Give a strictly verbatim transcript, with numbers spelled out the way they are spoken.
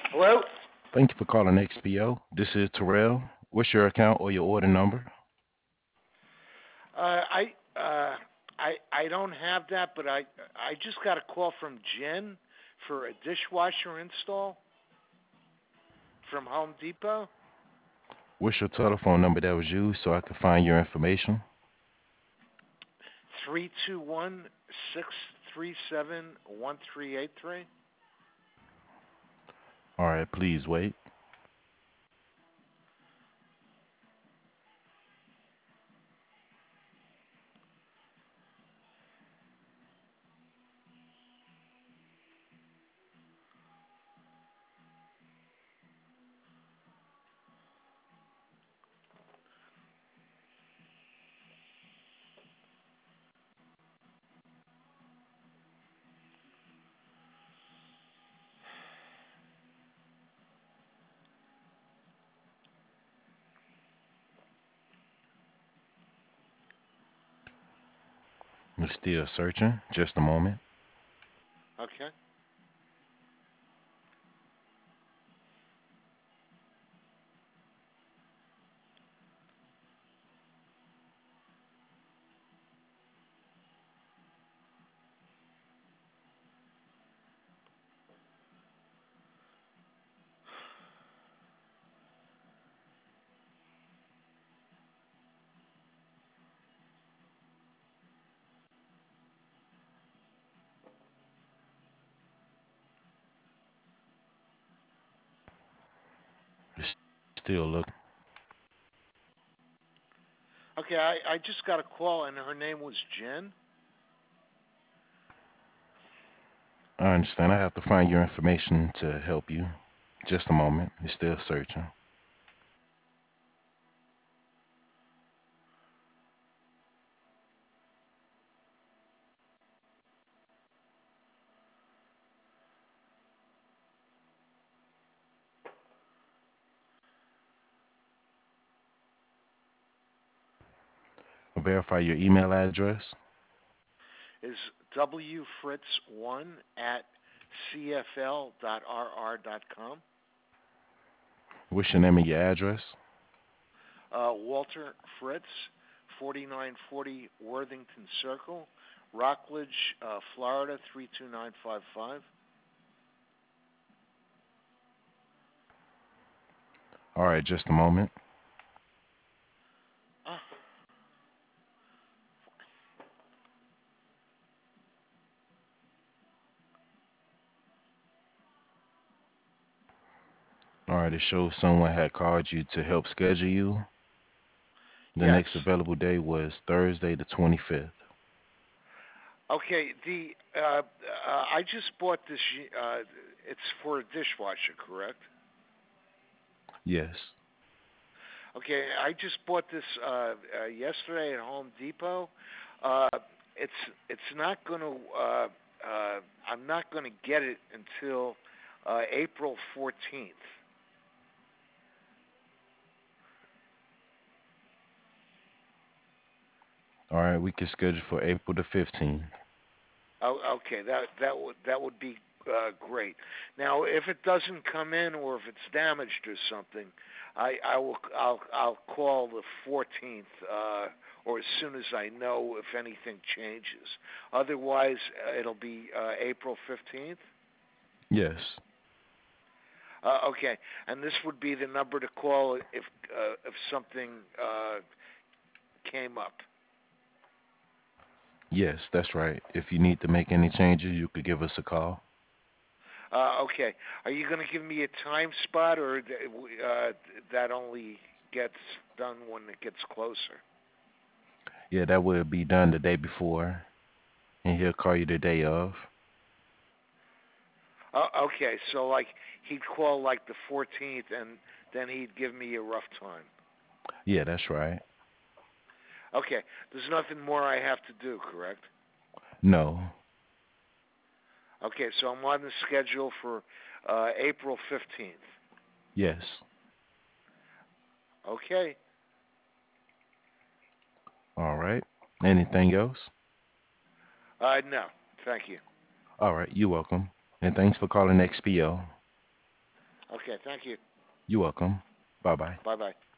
Hello? Thank you for calling X P O. This is Terrell. What's your account or your order number? Uh, I uh, I I don't have that, but I I just got a call from Jen for a dishwasher install from Home Depot. What's your telephone number that was used so I can find your information? Three two one six three seven one three eight three. All right, please wait. We're still searching. Just a moment. Okay. We're still looking. Okay. I I just got a call and her name was Jen. I understand. I have to find your information to help you. Just a moment. We're still searching. Verify your email address. Is W Fritz one at C F L dot R R dot com. What's your name and your address? Uh, Walter Fritz, forty-nine forty Worthington Circle, Rockledge, uh, Florida, three two nine five five. All right, just a moment. Ah, All right, it shows someone had called you to help schedule you. The yes. next available day was Thursday, the twenty-fifth. Okay. The uh, uh, I just bought this. Uh, it's for a dishwasher, correct? Yes. Okay. I just bought this uh, uh, yesterday at Home Depot. Uh, it's it's not going to. Uh, uh, I'm not going to get it until uh, April fourteenth. All right, we can schedule for April the fifteenth. Oh, okay, that that would that would be uh, great. Now, if it doesn't come in or if it's damaged or something, I I will I'll I'll call the fourteenth uh, or as soon as I know if anything changes. Otherwise, uh, it'll be uh, April fifteenth. Yes. Uh, okay, and this would be the number to call if uh, if something uh, came up. Yes, that's right. If you need to make any changes, you could give us a call. Uh, okay. Are you going to give me a time spot, or th- uh, that only gets done when it gets closer? Yeah, that will be done the day before, and he'll call you the day of. Uh, okay. So like he'd call like the fourteenth, and then he'd give me a rough time. Yeah, that's right. Okay. There's nothing more I have to do, correct? No. Okay. So I'm on the schedule for uh, April fifteenth. Yes. Okay. All right. Anything else? Uh, no. Thank you. All right, you're welcome. And thanks for calling X P O. Okay, thank you. You're welcome. Bye bye. Bye bye.